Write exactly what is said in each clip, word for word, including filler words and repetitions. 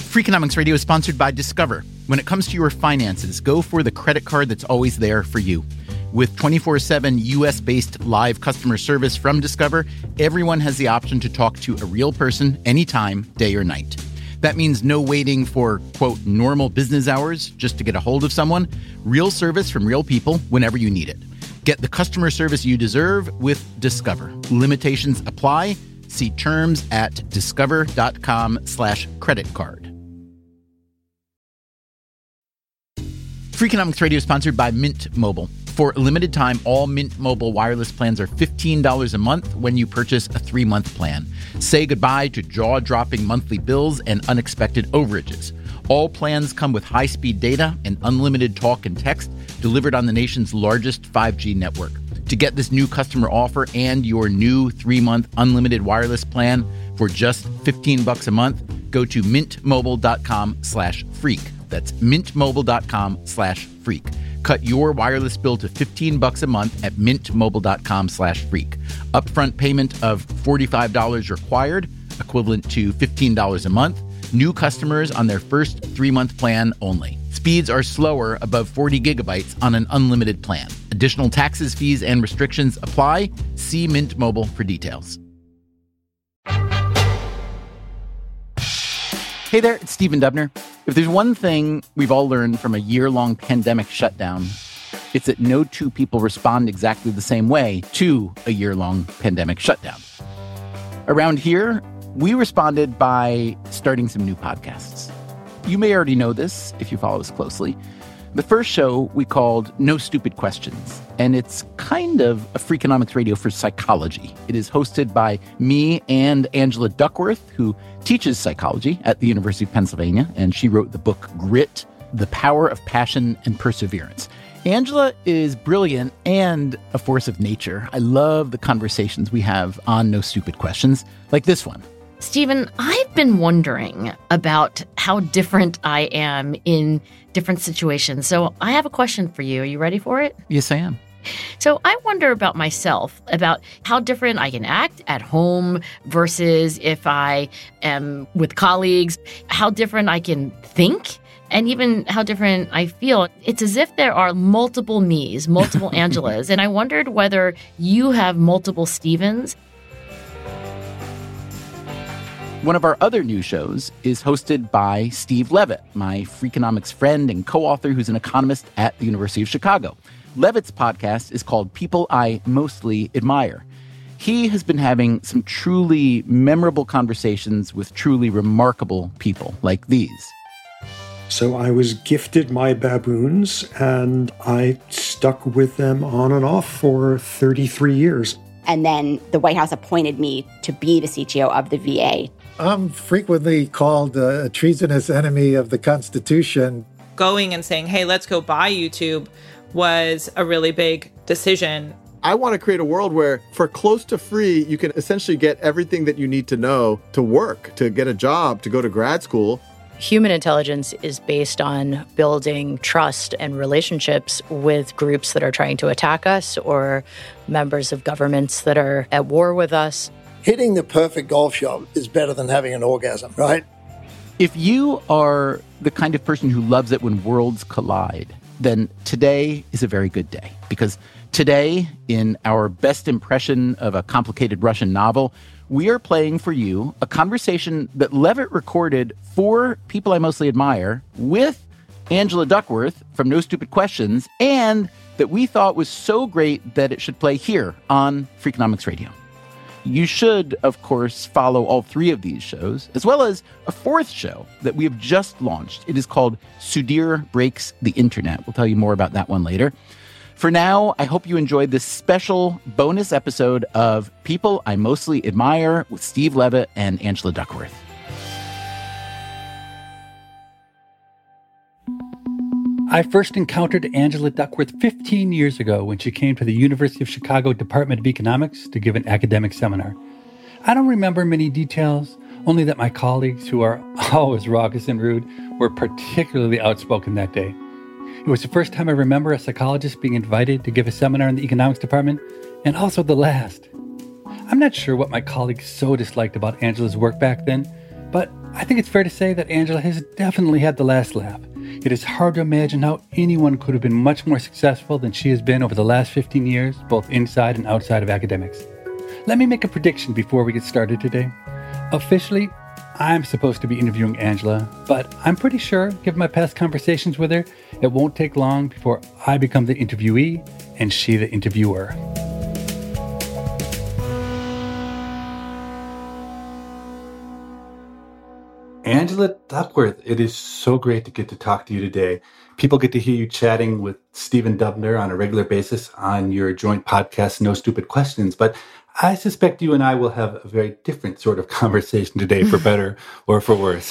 Freakonomics Radio is sponsored by Discover. When it comes to your finances, go for the credit card that's always there for you. With twenty-four seven U S-based live customer service from Discover, everyone has the option to talk to a real person anytime, day or night. That means no waiting for, quote, normal business hours just to get a hold of someone. Real service from real people whenever you need it. Get the customer service you deserve with Discover. Limitations apply. See terms at discover.com slash credit card. Freakonomics Radio is sponsored by Mint Mobile. For a limited time, all Mint Mobile wireless plans are fifteen dollars a month when you purchase a three-month plan. Say goodbye to jaw-dropping monthly bills and unexpected overages. All plans come with high-speed data and unlimited talk and text delivered on the nation's largest five G network. To get this new customer offer and your new three-month unlimited wireless plan for just fifteen bucks a month, go to mintmobile.com slash freak. That's mintmobile.com slash freak. Cut your wireless bill to fifteen bucks a month at mintmobile.com slash freak. Upfront payment of forty-five dollars required, equivalent to fifteen dollars a month. New customers on their first three-month plan only. Speeds are slower above forty gigabytes on an unlimited plan. Additional taxes, fees, and restrictions apply. See Mint Mobile for details. Hey there, it's Stephen Dubner. If there's one thing we've all learned from a year-long pandemic shutdown, it's that no two people respond exactly the same way to a year-long pandemic shutdown. Around here, we responded by starting some new podcasts. You may already know this if you follow us closely. The first show we called No Stupid Questions, and it's kind of a Freakonomics Radio for psychology. It is hosted by me and Angela Duckworth, who teaches psychology at the University of Pennsylvania, and she wrote the book Grit, The Power of Passion and Perseverance. Angela is brilliant and a force of nature. I love the conversations we have on No Stupid Questions, like this one. Stephen, I've been wondering about how different I am in different situations. So I have a question for you. Are you ready for it? Yes, I am. So I wonder about myself, about how different I can act at home versus if I am with colleagues, how different I can think, and even how different I feel. It's as if there are multiple me's, multiple Angelas. And I wondered whether you have multiple Stephens. One of our other new shows is hosted by Steve Levitt, my Freakonomics friend and co-author who's an economist at the University of Chicago. Levitt's podcast is called People I Mostly Admire. He has been having some truly memorable conversations with truly remarkable people like these. So I was gifted my baboons, and I stuck with them on and off for thirty-three years. And then the White House appointed me to be the C T O of the V A. I'm frequently called a treasonous enemy of the Constitution. Going and saying, hey, let's go buy YouTube was a really big decision. I want to create a world where for close to free, you can essentially get everything that you need to know to work, to get a job, to go to grad school. Human intelligence is based on building trust and relationships with groups that are trying to attack us or members of governments that are at war with us. Hitting the perfect golf shot is better than having an orgasm, right? If you are the kind of person who loves it when worlds collide, then today is a very good day. Because today, in our best impression of a complicated Russian novel, we are playing for you a conversation that Levitt recorded for People I Mostly Admire with Angela Duckworth from No Stupid Questions, and that we thought was so great that it should play here on Freakonomics Radio. You should, of course, follow all three of these shows, as well as a fourth show that we have just launched. It is called Sudhir Breaks the Internet. We'll tell you more about that one later. For now, I hope you enjoyed this special bonus episode of People I Mostly Admire with Steve Levitt and Angela Duckworth. I first encountered Angela Duckworth fifteen years ago when she came to the University of Chicago Department of Economics to give an academic seminar. I don't remember many details, only that my colleagues, who are always raucous and rude, were particularly outspoken that day. It was the first time I remember a psychologist being invited to give a seminar in the economics department, and also the last. I'm not sure what my colleagues so disliked about Angela's work back then, but I think it's fair to say that Angela has definitely had the last laugh. It is hard to imagine how anyone could have been much more successful than she has been over the last fifteen years, both inside and outside of academics. Let me make a prediction before we get started today. Officially, I'm supposed to be interviewing Angela, but I'm pretty sure, given my past conversations with her, it won't take long before I become the interviewee and she the interviewer. Angela Duckworth, it is so great to get to talk to you today. People get to hear you chatting with Stephen Dubner on a regular basis on your joint podcast, No Stupid Questions, but I suspect you and I will have a very different sort of conversation today, for better or for worse.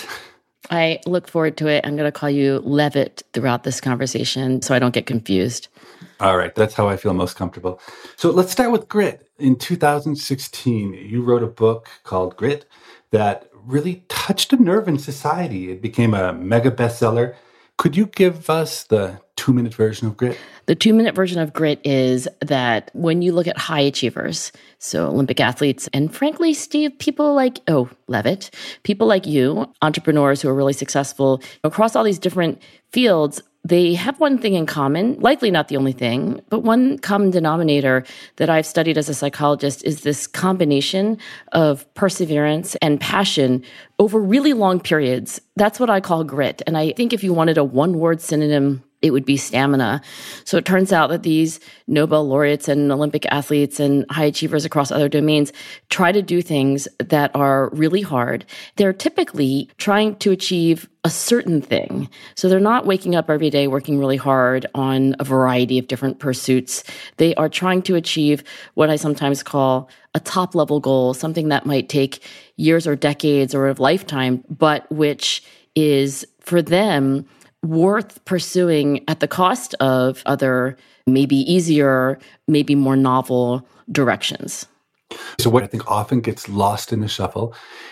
I look forward to it. I'm going to call you Levitt throughout this conversation so I don't get confused. All right, that's how I feel most comfortable. So let's start with Grit. In two thousand sixteen, you wrote a book called Grit that really touched a nerve in society. It became a mega bestseller. Could you give us the two-minute version of Grit? The two-minute version of Grit is that when you look at high achievers, so Olympic athletes, and frankly, Steve, people like, oh, Levitt, people like you, entrepreneurs who are really successful across all these different fields, they have one thing in common, likely not the only thing, but one common denominator that I've studied as a psychologist is this combination of perseverance and passion over really long periods. That's what I call grit. And I think if you wanted a one-word synonym, it would be stamina. So it turns out that these Nobel laureates and Olympic athletes and high achievers across other domains try to do things that are really hard. They're typically trying to achieve a certain thing. So they're not waking up every day working really hard on a variety of different pursuits. They are trying to achieve what I sometimes call a top-level goal, something that might take years or decades or a lifetime, but which is, for them, worth pursuing at the cost of other, maybe easier, maybe more novel directions. So what I think often gets lost in the shuffle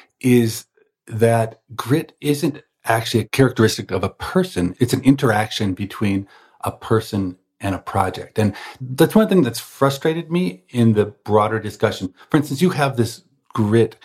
is that grit isn't actually a characteristic of a person. It's an interaction between a person and a project. And that's one thing that's frustrated me in the broader discussion. For instance, you have this grit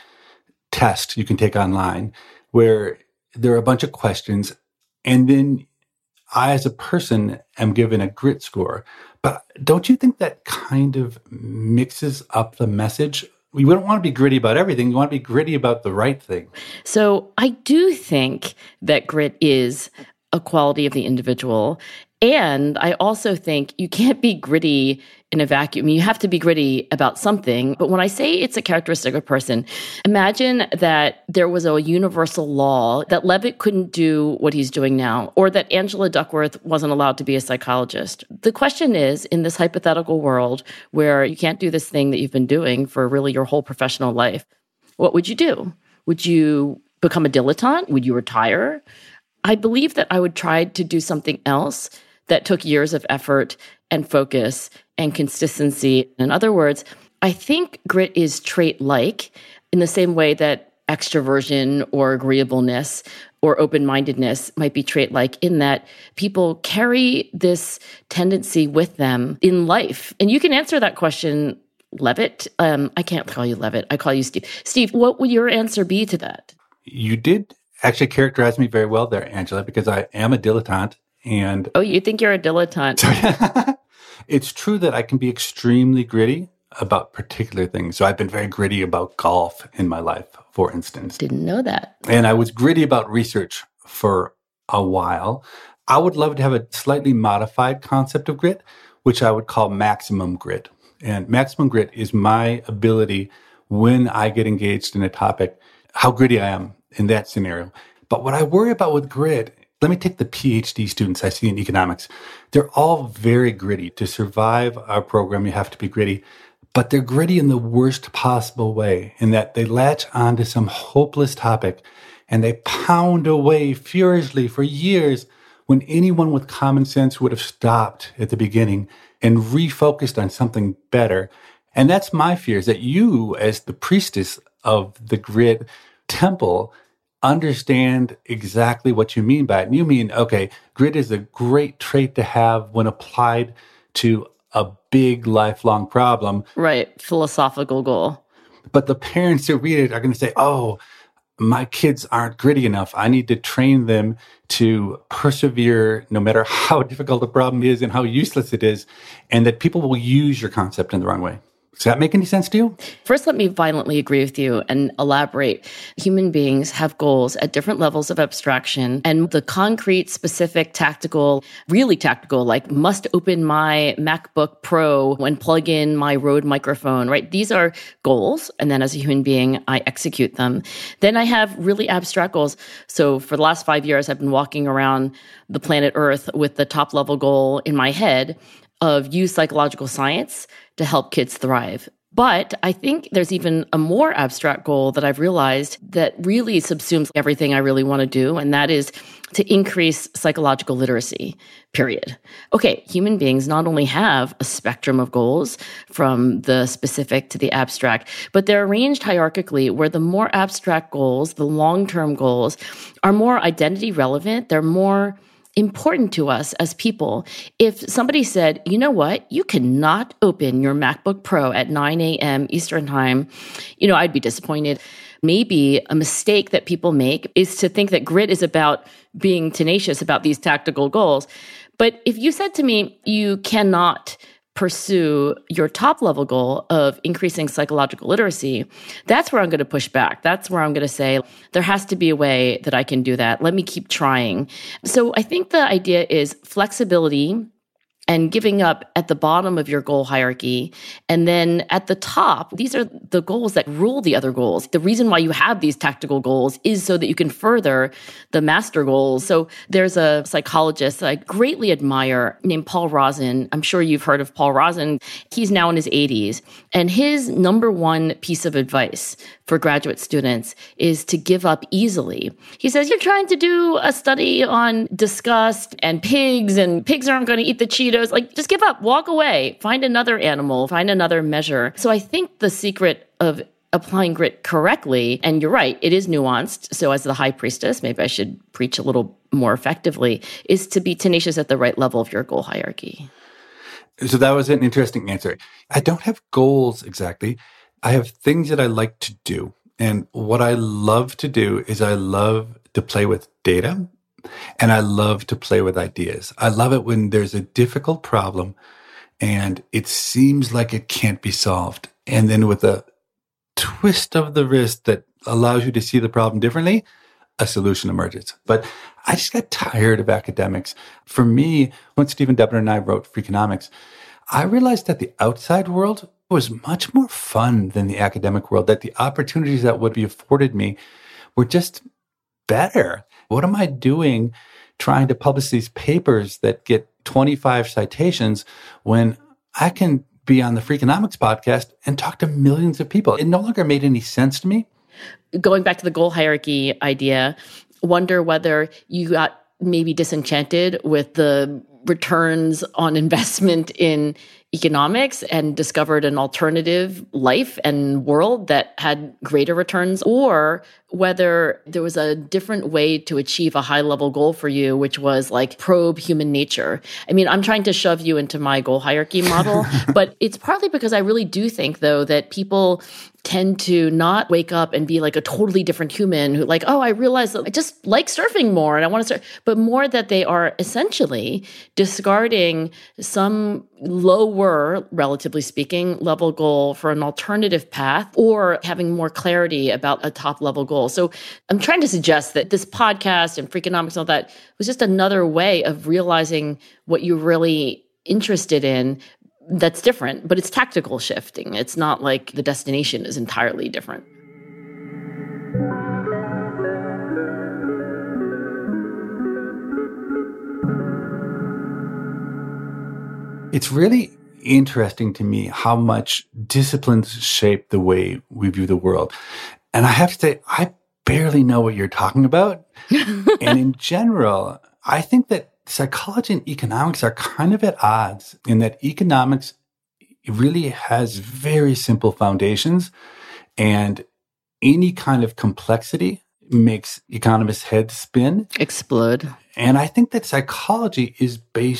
test you can take online where there are a bunch of questions, and then I, as a person, am given a grit score. But don't you think that kind of mixes up the message? We don't want to be gritty about everything. We want to be gritty about the right thing. So I do think that grit is a quality of the individual. And I also think you can't be gritty in a vacuum. You have to be gritty about something. But when I say it's a characteristic of a person, imagine that there was a universal law that Levitt couldn't do what he's doing now, or that Angela Duckworth wasn't allowed to be a psychologist. The question is, in this hypothetical world where you can't do this thing that you've been doing for really your whole professional life, what would you do? Would you become a dilettante? Would you retire? I believe that I would try to do something else that took years of effort and focus and consistency. In other words, I think grit is trait-like in the same way that extroversion or agreeableness or open-mindedness might be trait-like, in that people carry this tendency with them in life. And you can answer that question, Levitt. Um, I can't call you Levitt. I call you Steve. Steve, what would your answer be to that? You did actually characterize me very well there, Angela, because I am a dilettante. And oh, you think you're a dilettante? It's true that I can be extremely gritty about particular things. So I've been very gritty about golf in my life, for instance. Didn't know that. And I was gritty about research for a while. I would love to have a slightly modified concept of grit, which I would call maximum grit. And maximum grit is my ability when I get engaged in a topic, how gritty I am in that scenario. But what I worry about with grit, let me take the PhD students I see in economics. They're all very gritty. To survive our program, you have to be gritty. But they're gritty in the worst possible way, in that they latch onto some hopeless topic and they pound away furiously for years when anyone with common sense would have stopped at the beginning and refocused on something better. And that's my fear, is that you, as the priestess of the grit temple, understand exactly what you mean by it. And you mean, okay, grit is a great trait to have when applied to a big lifelong problem. Right. Philosophical goal. But the parents who read it are going to say, oh, my kids aren't gritty enough. I need to train them to persevere no matter how difficult the problem is and how useless it is, and that people will use your concept in the wrong way. Does that make any sense to you? First, let me violently agree with you and elaborate. Human beings have goals at different levels of abstraction, and the concrete, specific, tactical, really tactical, like must open my MacBook Pro and plug in my Rode microphone, right? These are goals. And then as a human being, I execute them. Then I have really abstract goals. So for the last five years, I've been walking around the planet Earth with the top level goal in my head of use psychological science to help kids thrive. But I think there's even a more abstract goal that I've realized that really subsumes everything I really want to do, and that is to increase psychological literacy, period. Okay, human beings not only have a spectrum of goals from the specific to the abstract, but they're arranged hierarchically where the more abstract goals, the long-term goals, are more identity relevant, they're more important to us as people. If somebody said, you know what, you cannot open your MacBook Pro at nine a.m. Eastern time, you know, I'd be disappointed. Maybe a mistake that people make is to think that grit is about being tenacious about these tactical goals. But if you said to me, you cannot pursue your top level goal of increasing psychological literacy, that's where I'm going to push back. That's where I'm going to say, there has to be a way that I can do that. Let me keep trying. So I think the idea is flexibility and giving up at the bottom of your goal hierarchy. And then at the top, these are the goals that rule the other goals. The reason why you have these tactical goals is so that you can further the master goals. So there's a psychologist I greatly admire named Paul Rozin. I'm sure you've heard of Paul Rozin. He's now in his eighties. And his number one piece of advice for graduate students is to give up easily. He says, you're trying to do a study on disgust and pigs, and pigs aren't going to eat the Cheetos. Like, just give up, walk away, find another animal, find another measure. So I think the secret of applying grit correctly, and you're right, it is nuanced. So as the high priestess, maybe I should preach a little more effectively, is to be tenacious at the right level of your goal hierarchy. So that was an interesting answer. I don't have goals exactly. I have things that I like to do. And what I love to do is I love to play with data, and I love to play with ideas. I love it when there's a difficult problem and it seems like it can't be solved. And then with a twist of the wrist that allows you to see the problem differently, a solution emerges. But I just got tired of academics. For me, when Stephen Dubner and I wrote Freakonomics, I realized that the outside world was much more fun than the academic world, that the opportunities that would be afforded me were just better. What am I doing trying to publish these papers that get twenty-five citations when I can be on the Freakonomics podcast and talk to millions of people? It no longer made any sense to me. Going back to the goal hierarchy idea, wonder whether you got maybe disenchanted with the returns on investment in economics and discovered an alternative life and world that had greater returns, or whether there was a different way to achieve a high level goal for you, which was like probe human nature. I mean, I'm trying to shove you into my goal hierarchy model, but it's partly because I really do think, though, that people tend to not wake up and be like a totally different human who like, oh, I realize that I just like surfing more and I want to surf, but more that they are essentially discarding some lower, relatively speaking, level goal for an alternative path, or having more clarity about a top level goal. So I'm trying to suggest that this podcast and Freakonomics and all that was just another way of realizing what you're really interested in. That's different, but it's tactical shifting. It's not like the destination is entirely different. It's really interesting to me how much disciplines shape the way we view the world. And I have to say, I barely know what you're talking about. And in general, I think that psychology and economics are kind of at odds in that economics really has very simple foundations, and any kind of complexity makes economists' heads spin. Explode. And I think that psychology is based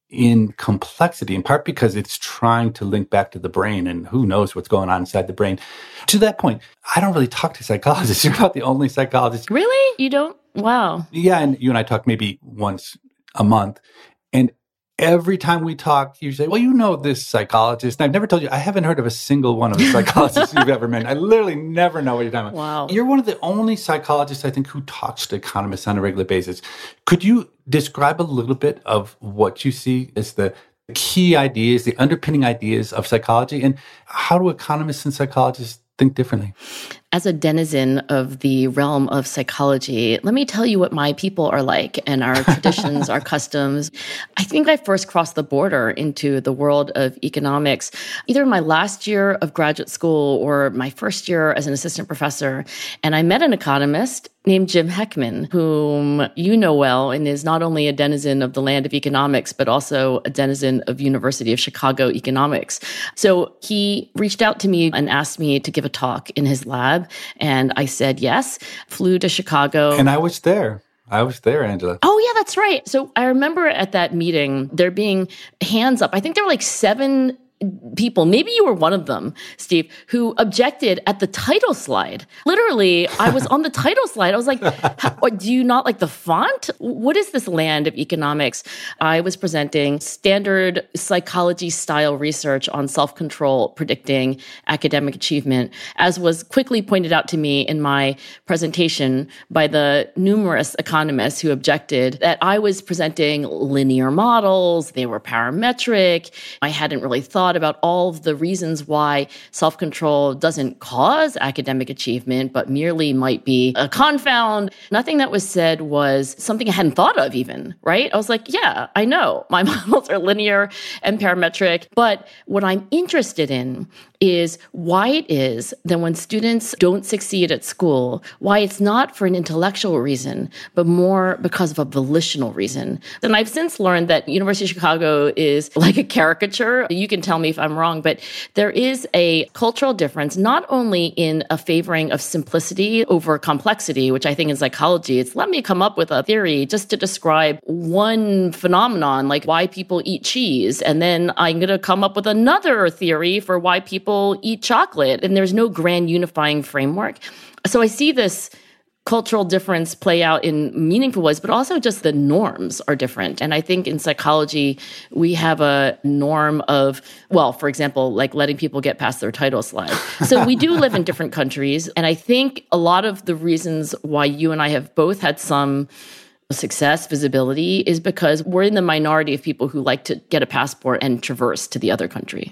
in complexity, in part because it's trying to link back to the brain, and who knows what's going on inside the brain. To that point, I don't really talk to psychologists. You're about the only psychologist. Really? You don't? Wow. Yeah, and you and I talk maybe once a month. And every time we talk, you say, well, you know this psychologist. And I've never told you, I haven't heard of a single one of the psychologists you've ever met. I literally never know what you're talking about. Wow. You're one of the only psychologists, I think, who talks to economists on a regular basis. Could you describe a little bit of what you see as the key ideas, the underpinning ideas of psychology, and how do economists and psychologists think differently? As a denizen of the realm of psychology, let me tell you what my people are like and our traditions, our customs. I think I first crossed the border into the world of economics, either in my last year of graduate school or my first year as an assistant professor. And I met an economist named Jim Heckman, whom you know well and is not only a denizen of the land of economics, but also a denizen of University of Chicago economics. So he reached out to me and asked me to give a talk in his lab. And I said yes, flew to Chicago. And I was there. I was there, Angela. Oh, yeah, that's right. So I remember at that meeting, there being hands up. I think there were like seven people, maybe you were one of them, Steve, who objected at the title slide. Literally, I was on the title slide. I was like, do you not like the font? What is this land of economics? I was presenting standard psychology style research on self-control predicting academic achievement, as was quickly pointed out to me in my presentation by the numerous economists who objected that I was presenting linear models. They were parametric. I hadn't really thought about all of the reasons why self-control doesn't cause academic achievement, but merely might be a confound. Nothing that was said was something I hadn't thought of even, right? I was like, yeah, I know. My models are linear and parametric. But what I'm interested in is why it is that when students don't succeed at school, why it's not for an intellectual reason, but more because of a volitional reason. And I've since learned that University of Chicago is like a caricature. You can tell me if I'm wrong, but there is a cultural difference, not only in a favoring of simplicity over complexity, which I think in psychology, it's let me come up with a theory just to describe one phenomenon, like why people eat cheese. And then I'm going to come up with another theory for why people eat chocolate. And there's no grand unifying framework. So I see this cultural difference play out in meaningful ways, but also just the norms are different. And I think in psychology, we have a norm of, well, for example, like letting people get past their title slide. So we do live in different countries. And I think a lot of the reasons why you and I have both had some success, visibility, is because we're in the minority of people who like to get a passport and traverse to the other country.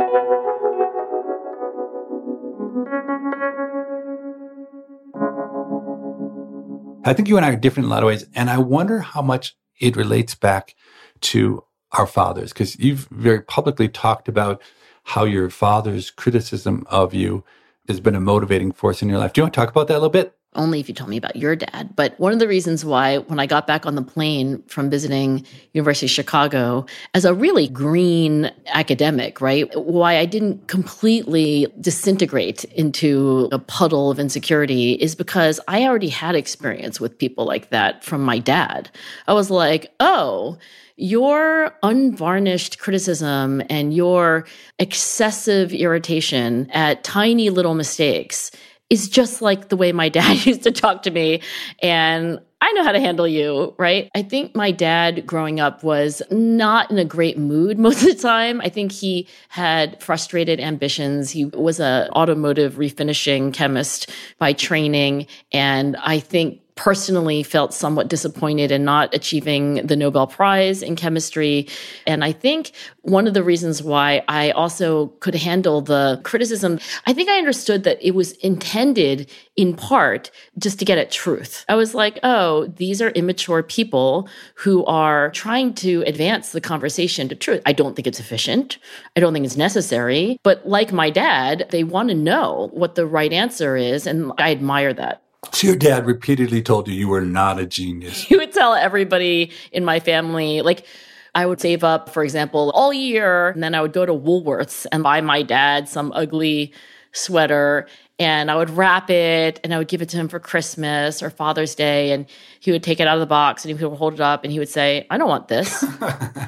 I think you and I are different in a lot of ways. And I wonder how much it relates back to our fathers, because you've very publicly talked about how your father's criticism of you has been a motivating force in your life. Do you want to talk about that a little bit? Only if you told me about your dad. But one of the reasons why, when I got back on the plane from visiting University of Chicago as a really green academic, right, why I didn't completely disintegrate into a puddle of insecurity is because I already had experience with people like that from my dad. I was like, oh, your unvarnished criticism and your excessive irritation at tiny little mistakes is just like the way my dad used to talk to me. And I know how to handle you, right? I think my dad growing up was not in a great mood most of the time. I think he had frustrated ambitions. He was an automotive refinishing chemist by training. And I think personally felt somewhat disappointed in not achieving the Nobel Prize in chemistry. And I think one of the reasons why I also could handle the criticism, I think I understood that it was intended in part just to get at truth. I was like, oh, these are immature people who are trying to advance the conversation to truth. I don't think it's efficient. I don't think it's necessary. But like my dad, they want to know what the right answer is. And I admire that. So your dad repeatedly told you you were not a genius. He would tell everybody in my family, like, I would save up, for example, all year, and then I would go to Woolworths and buy my dad some ugly sweater, and I would wrap it, and I would give it to him for Christmas or Father's Day, and he would take it out of the box, and he would hold it up, and he would say, I don't want this.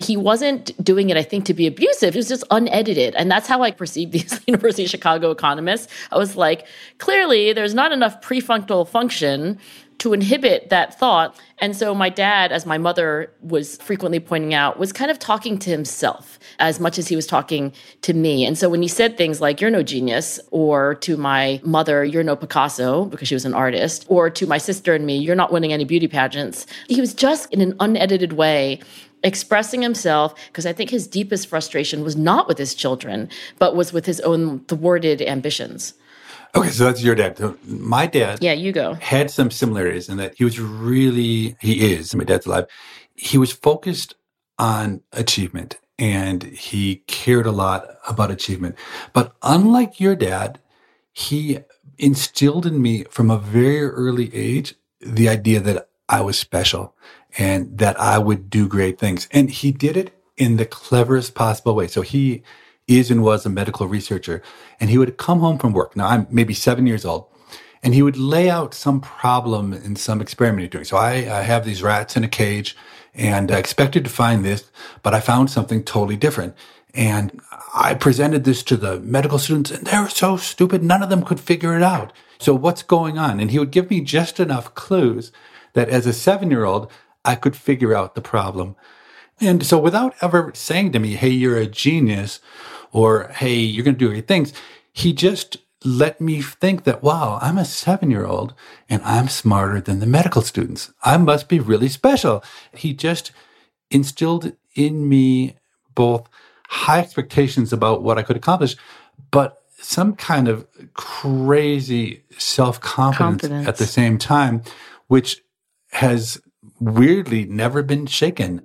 he wasn't doing it, I think, to be abusive. It was just unedited. And that's how I perceived these University of Chicago economists. I was like, clearly, there's not enough prefrontal function to inhibit that thought. And so my dad, as my mother was frequently pointing out, was kind of talking to himself as much as he was talking to me. And so when he said things like, you're no genius, or to my mother, you're no Picasso, because she was an artist, or to my sister and me, you're not winning any beauty pageants, he was just in an unedited way expressing himself, because I think his deepest frustration was not with his children, but was with his own thwarted ambitions. Okay, so that's your dad. So my dad yeah, you go. had some similarities in that he was really, he is, my dad's alive, he was focused on achievement and he cared a lot about achievement. But unlike your dad, he instilled in me from a very early age the idea that I was special and that I would do great things. And he did it in the cleverest possible way. So he is and was a medical researcher, and he would come home from work. Now, I'm maybe seven years old, and he would lay out some problem in some experiment he's doing. So I, I have these rats in a cage, and I expected to find this, but I found something totally different. And I presented this to the medical students, and they were so stupid, none of them could figure it out. So what's going on? And he would give me just enough clues that as a seven-year-old, I could figure out the problem. And so without ever saying to me, hey, you're a genius, or, hey, you're going to do great things, he just let me think that, wow, I'm a seven-year-old and I'm smarter than the medical students. I must be really special. He just instilled in me both high expectations about what I could accomplish, but some kind of crazy self-confidence Confidence. At the same time, which has weirdly never been shaken.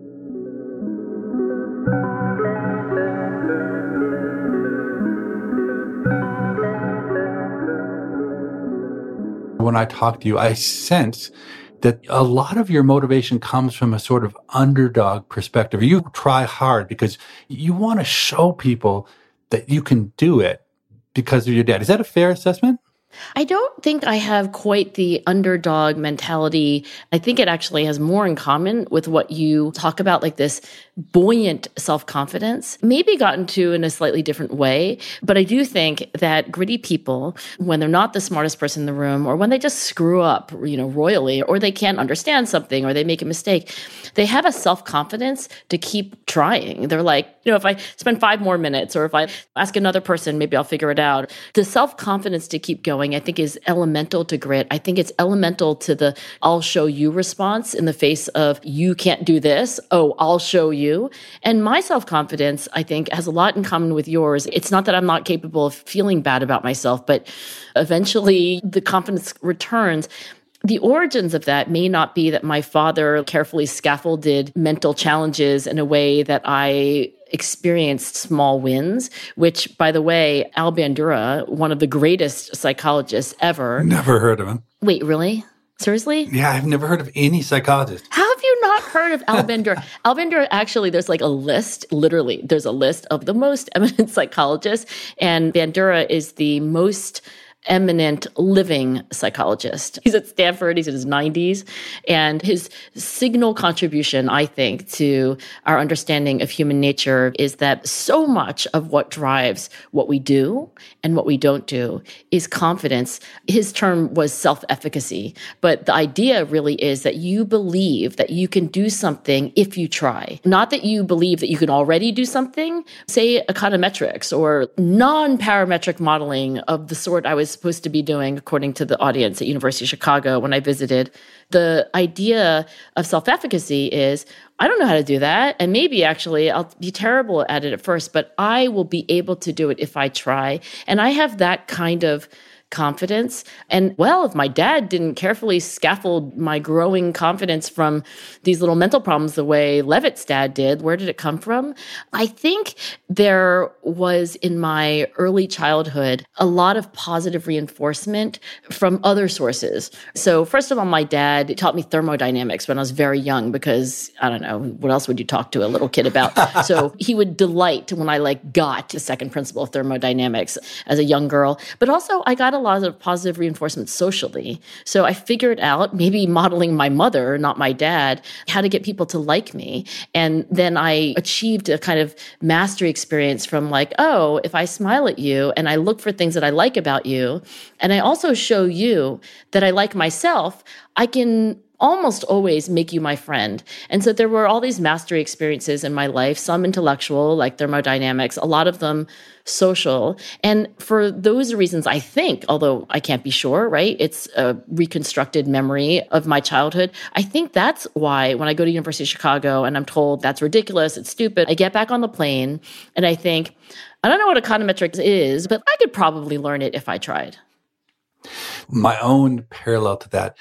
When I talk to you, I sense that a lot of your motivation comes from a sort of underdog perspective. You try hard because you want to show people that you can do it because of your dad. Is that a fair assessment? I don't think I have quite the underdog mentality. I think it actually has more in common with what you talk about, like this buoyant self-confidence, maybe gotten to in a slightly different way. But I do think that gritty people, when they're not the smartest person in the room, or when they just screw up, you know, royally, or they can't understand something, or they make a mistake, they have a self-confidence to keep trying. They're like, you know, if I spend five more minutes, or if I ask another person, maybe I'll figure it out. The self-confidence to keep going, I think, is elemental to grit. I think it's elemental to the I'll show you response in the face of you can't do this. Oh, I'll show you. And my self-confidence, I think, has a lot in common with yours. It's not that I'm not capable of feeling bad about myself, but eventually the confidence returns. The origins of that may not be that my father carefully scaffolded mental challenges in a way that I experienced small wins, which, by the way, Al Bandura, one of the greatest psychologists ever. Never heard of him. Wait, really? Seriously? Yeah, I've never heard of any psychologist. How have you not heard of Al Bandura? Al Bandura, actually, there's like a list, literally, there's a list of the most eminent psychologists, and Bandura is the most eminent living psychologist. He's at Stanford, he's in his nineties, and his signal contribution, I think, to our understanding of human nature is that so much of what drives what we do and what we don't do is confidence. His term was self-efficacy, but the idea really is that you believe that you can do something if you try. Not that you believe that you can already do something, say econometrics or non-parametric modeling of the sort I was supposed to be doing, according to the audience at University of Chicago when I visited. The idea of self-efficacy is, I don't know how to do that. And maybe actually I'll be terrible at it at first, but I will be able to do it if I try. And I have that kind of confidence. And well, if my dad didn't carefully scaffold my growing confidence from these little mental problems the way Levitt's dad did, where did it come from? I think there was in my early childhood a lot of positive reinforcement from other sources. So first of all, my dad taught me thermodynamics when I was very young because, I don't know, what else would you talk to a little kid about? So he would delight when I like got the second principle of thermodynamics as a young girl. But also I got a lot of positive reinforcement socially. So I figured out, maybe modeling my mother, not my dad, how to get people to like me. And then I achieved a kind of mastery experience from like, oh, if I smile at you and I look for things that I like about you, and I also show you that I like myself, I can almost always make you my friend. And so there were all these mastery experiences in my life, some intellectual, like thermodynamics, a lot of them social. And for those reasons, I think, although I can't be sure, right? It's a reconstructed memory of my childhood. I think that's why when I go to University of Chicago and I'm told that's ridiculous, it's stupid, I get back on the plane and I think, I don't know what econometrics is, but I could probably learn it if I tried. My own parallel to that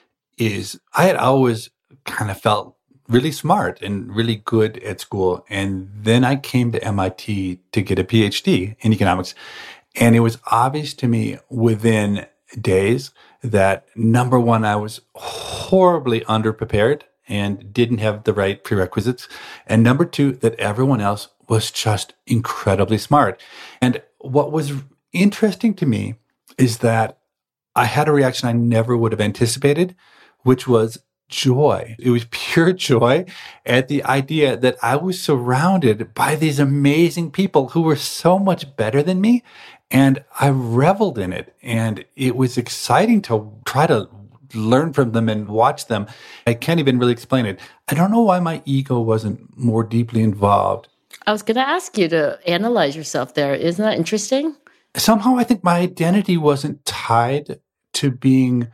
is I had always kind of felt really smart and really good at school. And then I came to M I T to get a P H D in economics. And it was obvious to me within days that, number one, I was horribly underprepared and didn't have the right prerequisites. And number two, that everyone else was just incredibly smart. And what was interesting to me is that I had a reaction I never would have anticipated, which was joy. It was pure joy at the idea that I was surrounded by these amazing people who were so much better than me. And I reveled in it. And it was exciting to try to learn from them and watch them. I can't even really explain it. I don't know why my ego wasn't more deeply involved. I was going to ask you to analyze yourself there. Isn't that interesting? Somehow I think my identity wasn't tied to being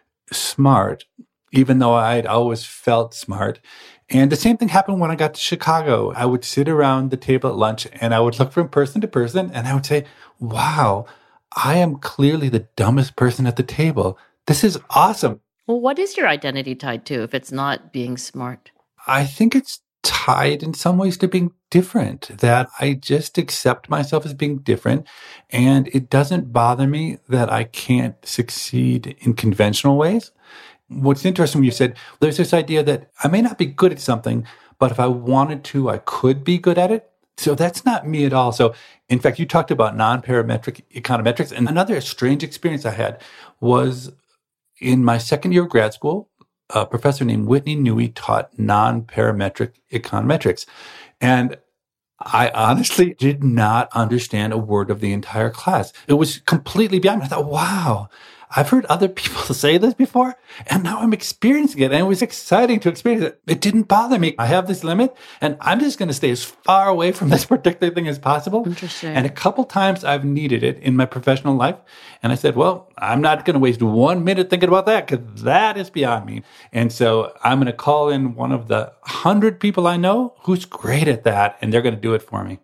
smart, even though I'd always felt smart. And the same thing happened when I got to Chicago. I would sit around the table at lunch and I would look from person to person and I would say, wow, I am clearly the dumbest person at the table. This is awesome. Well, what is your identity tied to if it's not being smart? I think it's tied in some ways to being different, that I just accept myself as being different. And it doesn't bother me that I can't succeed in conventional ways. What's interesting when you said there's this idea that I may not be good at something, but if I wanted to, I could be good at it. So that's not me at all. So in fact, you talked about non-parametric econometrics. And another strange experience I had was in my second year of grad school, a professor named Whitney Newey taught non-parametric econometrics. And I honestly did not understand a word of the entire class. It was completely beyond me. I thought, wow, I've heard other people say this before, and now I'm experiencing it. And it was exciting to experience it. It didn't bother me. I have this limit, and I'm just going to stay as far away from this particular thing as possible. Interesting. And a couple times I've needed it in my professional life. And I said, well, I'm not going to waste one minute thinking about that because that is beyond me. And so I'm going to call in one of the hundred people I know who's great at that, and they're going to do it for me.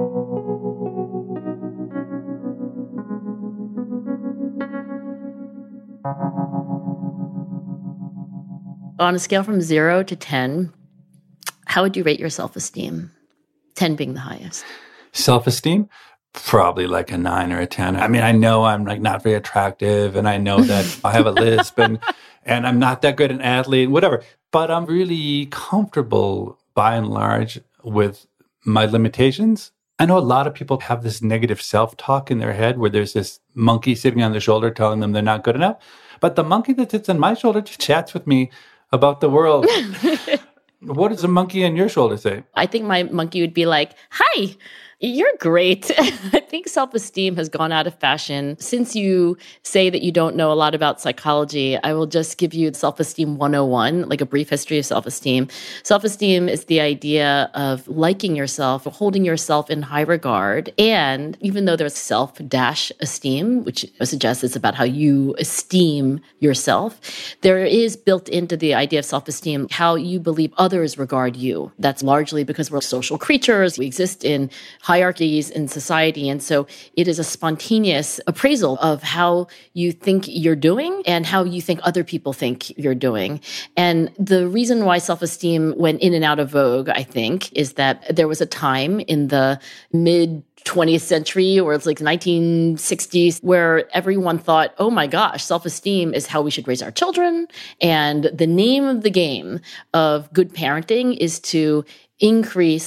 On a scale from zero to ten, how would you rate your self-esteem? ten being the highest. Self-esteem? Probably like a nine or a ten. I mean, I know I'm like not very attractive, and I know that I have a lisp, and and I'm not that good an athlete, whatever. But I'm really comfortable, by and large, with my limitations. I know a lot of people have this negative self-talk in their head where there's this monkey sitting on their shoulder telling them they're not good enough. But the monkey that sits on my shoulder just chats with me about the world. What does a monkey on your shoulder say? I think my monkey would be like, hi, you're great. I think self-esteem has gone out of fashion. Since you say that you don't know a lot about psychology, I will just give you Self-Esteem one oh one, like a brief history of self-esteem. Self-esteem is the idea of liking yourself, holding yourself in high regard. And even though there's self-esteem, which suggests it's about how you esteem yourself, there is built into the idea of self-esteem how you believe others regard you. That's largely because we're social creatures. We exist in hierarchies in society. And so it is a spontaneous appraisal of how you think you're doing and how you think other people think you're doing. And the reason why self-esteem went in and out of vogue, I think, is that there was a time in the mid twentieth century, or it's like nineteen sixties, where everyone thought, oh my gosh, self-esteem is how we should raise our children. And the name of the game of good parenting is to increase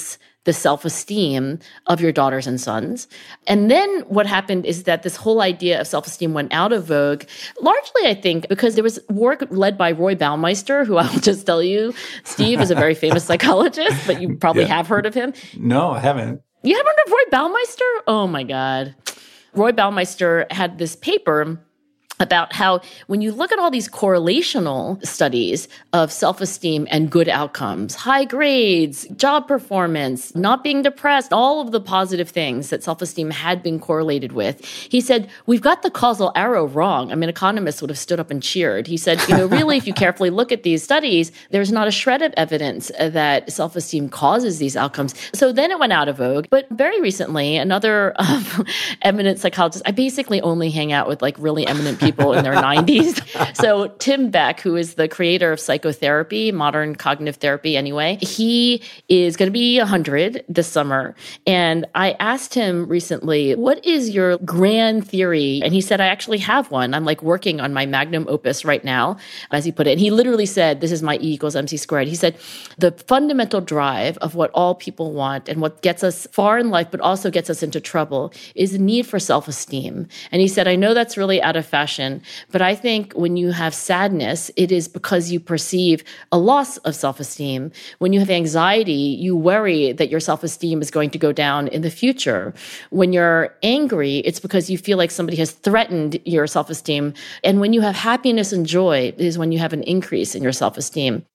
the self-esteem of your daughters and sons. And then what happened is that this whole idea of self-esteem went out of vogue, largely, I think, because there was work led by Roy Baumeister, who I'll just tell you, Steve is a very famous psychologist, but you probably yeah. have heard of him. No, I haven't. You haven't heard of Roy Baumeister? Oh, my God. Roy Baumeister had this paper about how when you look at all these correlational studies of self-esteem and good outcomes, high grades, job performance, not being depressed, all of the positive things that self-esteem had been correlated with, he said, we've got the causal arrow wrong. I mean, economists would have stood up and cheered. He said, you know, really, if you carefully look at these studies, there's not a shred of evidence that self-esteem causes these outcomes. So then it went out of vogue. But very recently, another um, eminent psychologist, I basically only hang out with like really eminent people people in their nineties. So Tim Beck, who is the creator of psychotherapy, modern cognitive therapy anyway, he is going to be one hundred this summer. And I asked him recently, what is your grand theory? And he said, I actually have one. I'm like working on my magnum opus right now, as he put it. And he literally said, this is my E equals M C squared. He said, the fundamental drive of what all people want and what gets us far in life, but also gets us into trouble, is the need for self-esteem. And he said, I know that's really out of fashion, but I think when you have sadness, it is because you perceive a loss of self-esteem. When you have anxiety, you worry that your self-esteem is going to go down in the future. When you're angry, it's because you feel like somebody has threatened your self-esteem. And when you have happiness and joy, it is when you have an increase in your self-esteem.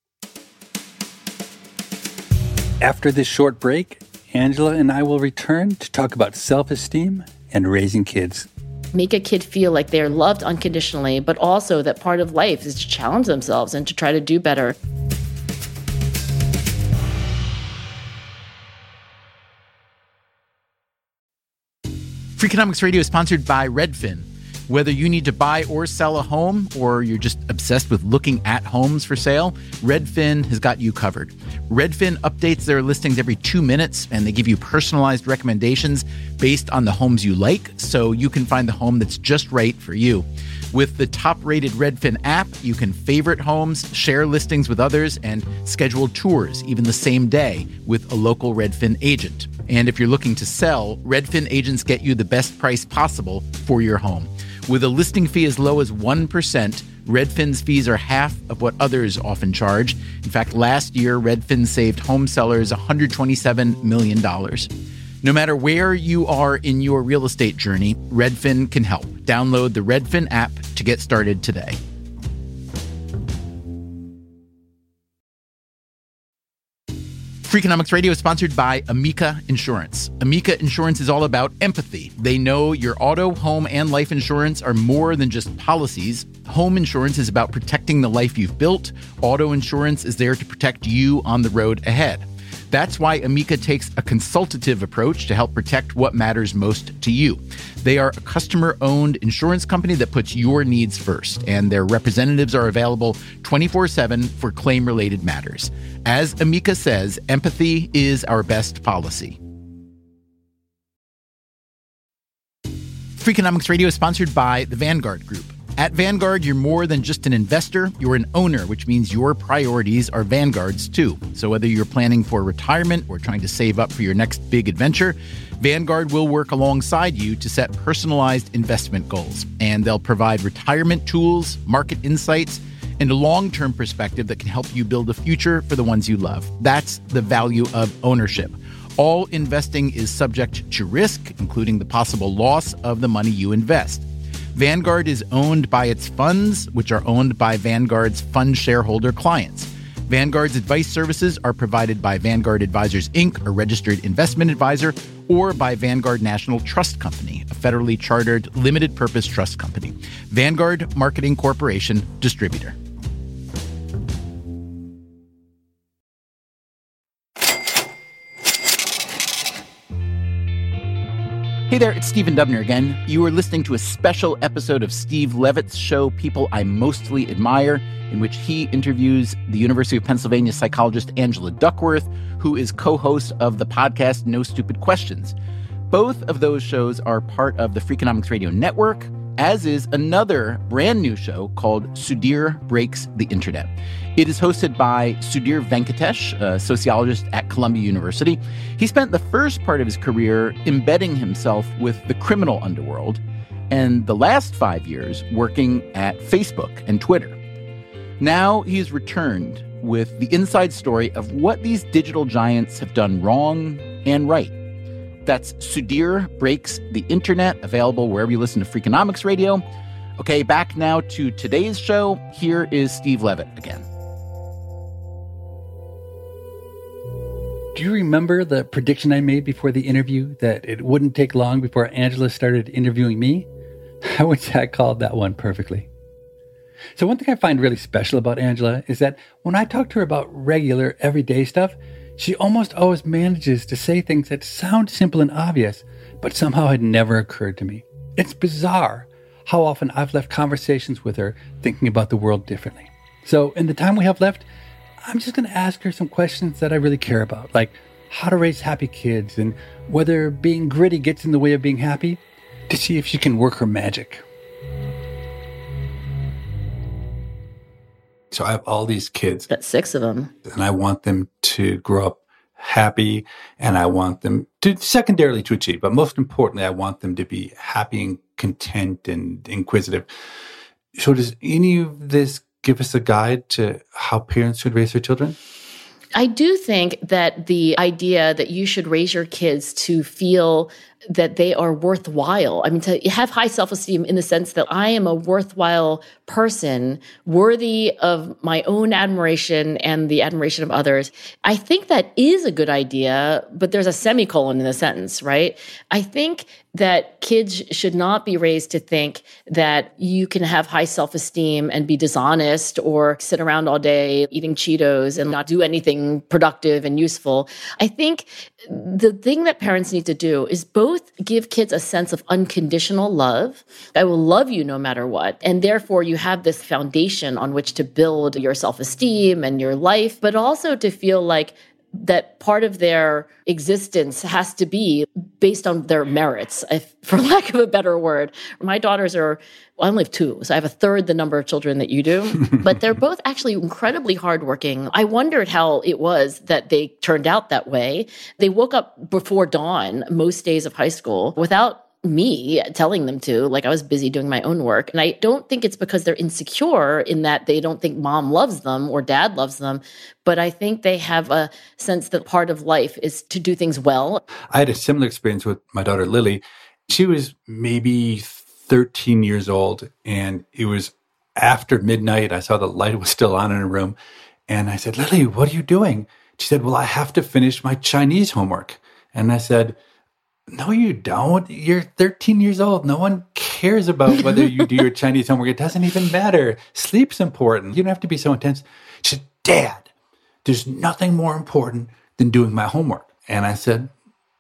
After this short break, Angela and I will return to talk about self-esteem and raising kids. Make a kid feel like they're loved unconditionally, but also that part of life is to challenge themselves and to try to do better. Freakonomics Radio is sponsored by Redfin. Whether you need to buy or sell a home, or you're just obsessed with looking at homes for sale, Redfin has got you covered. Redfin updates their listings every two minutes, and they give you personalized recommendations based on the homes you like, so you can find the home that's just right for you. With the top-rated Redfin app, you can favorite homes, share listings with others, and schedule tours even the same day with a local Redfin agent. And if you're looking to sell, Redfin agents get you the best price possible for your home. With a listing fee as low as one percent, Redfin's fees are half of what others often charge. In fact, last year, Redfin saved home sellers one hundred twenty-seven million dollars. No matter where you are in your real estate journey, Redfin can help. Download the Redfin app to get started today. Freakonomics Radio is sponsored by Amica Insurance. Amica Insurance is all about empathy. They know your auto, home, and life insurance are more than just policies. Home insurance is about protecting the life you've built. Auto insurance is there to protect you on the road ahead. That's why Amica takes a consultative approach to help protect what matters most to you. They are a customer-owned insurance company that puts your needs first, and their representatives are available twenty-four seven for claim-related matters. As Amica says, empathy is our best policy. Freakonomics Radio is sponsored by the Vanguard Group. At Vanguard, you're more than just an investor, you're an owner, which means your priorities are Vanguard's too. So whether you're planning for retirement or trying to save up for your next big adventure, Vanguard will work alongside you to set personalized investment goals. And they'll provide retirement tools, market insights, and a long-term perspective that can help you build a future for the ones you love. That's the value of ownership. All investing is subject to risk, including the possible loss of the money you invest. Vanguard is owned by its funds, which are owned by Vanguard's fund shareholder clients. Vanguard's advice services are provided by Vanguard Advisors, Incorporated, a registered investment advisor, or by Vanguard National Trust Company, a federally chartered limited-purpose trust company. Vanguard Marketing Corporation, distributor. Hey there, it's Stephen Dubner again. You are listening to a special episode of Steve Levitt's show, People I Mostly Admire, in which he interviews the University of Pennsylvania psychologist Angela Duckworth, who is co-host of the podcast No Stupid Questions. Both of those shows are part of the Freakonomics Radio Network, as is another brand new show called Sudhir Breaks the Internet. It is hosted by Sudhir Venkatesh, a sociologist at Columbia University. He spent the first part of his career embedding himself with the criminal underworld, and the last five years working at Facebook and Twitter. Now he's returned with the inside story of what these digital giants have done wrong and right. That's Sudhir Breaks the Internet, available wherever you listen to Freakonomics Radio. Okay, back now to today's show. Here is Steve Levitt again. Do you remember the prediction I made before the interview that it wouldn't take long before Angela started interviewing me? I would say I called that one perfectly. So one thing I find really special about Angela is that when I talk to her about regular, everyday stuff, she almost always manages to say things that sound simple and obvious, but somehow had never occurred to me. It's bizarre how often I've left conversations with her thinking about the world differently. So in the time we have left, I'm just going to ask her some questions that I really care about, like how to raise happy kids and whether being gritty gets in the way of being happy, to see if she can work her magic. So I have all these kids. Got six of them. And I want them to grow up happy, and I want them to secondarily to achieve, but most importantly, I want them to be happy and content and inquisitive. So does any of this give us a guide to how parents should raise their children? I do think that the idea that you should raise your kids to feel that they are worthwhile. I mean, to have high self-esteem in the sense that I am a worthwhile person, worthy of my own admiration and the admiration of others. I think that is a good idea, but there's a semicolon in the sentence, right? I think that kids should not be raised to think that you can have high self-esteem and be dishonest or sit around all day eating Cheetos and not do anything productive and useful. I think the thing that parents need to do is both give kids a sense of unconditional love. I will love you no matter what. And therefore, you have this foundation on which to build your self-esteem and your life, but also to feel like that part of their existence has to be based on their merits, if, for lack of a better word. My daughters are, well, I only have two, so I have a third the number of children that you do, but they're both actually incredibly hardworking. I wondered how it was that they turned out that way. They woke up before dawn most days of high school without me telling them to, like I was busy doing my own work. And I don't think it's because they're insecure in that they don't think mom loves them or dad loves them, but I think they have a sense that part of life is to do things well. I had a similar experience with my daughter, Lily. She was maybe thirteen years old, and it was after midnight. I saw the light was still on in her room, and I said, Lily, what are you doing? She said, well, I have to finish my Chinese homework. And I said, no, you don't. You're thirteen years old. No one cares about whether you do your Chinese homework. It doesn't even matter. Sleep's important. You don't have to be so intense. She said, Dad, there's nothing more important than doing my homework. And I said,